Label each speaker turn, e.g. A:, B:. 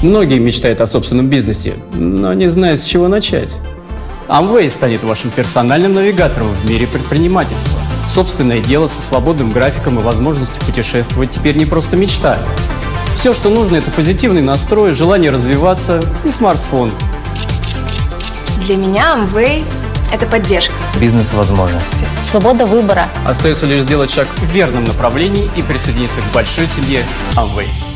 A: Многие мечтают о собственном бизнесе, но не знают, с чего начать. Amway станет вашим персональным навигатором в мире предпринимательства. Собственное дело со свободным графиком и возможностью путешествовать теперь не просто мечта. Все, что нужно, это позитивный настрой, желание развиваться и смартфон.
B: Для меня Amway – это поддержка.
C: Бизнес-возможности.
D: Свобода выбора.
A: Остается лишь сделать шаг в верном направлении и присоединиться к большой семье Amway.